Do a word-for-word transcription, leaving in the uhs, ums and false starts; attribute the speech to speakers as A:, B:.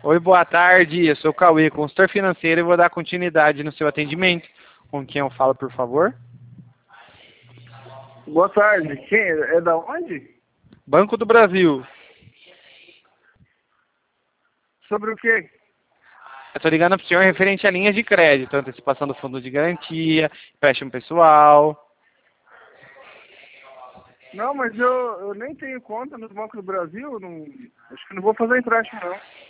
A: Oi, boa tarde. Eu sou o Cauê, consultor financeiro, e vou dar continuidade no seu atendimento. Com quem eu falo, por favor?
B: Boa tarde. Quem? É da onde?
A: Banco do Brasil.
B: Sobre o quê?
A: Eu estou ligando para o senhor referente a linhas de crédito, antecipação do fundo de garantia, empréstimo pessoal.
B: Não, mas eu, eu nem tenho conta no Banco do Brasil. Não, acho que não vou fazer empréstimo, não.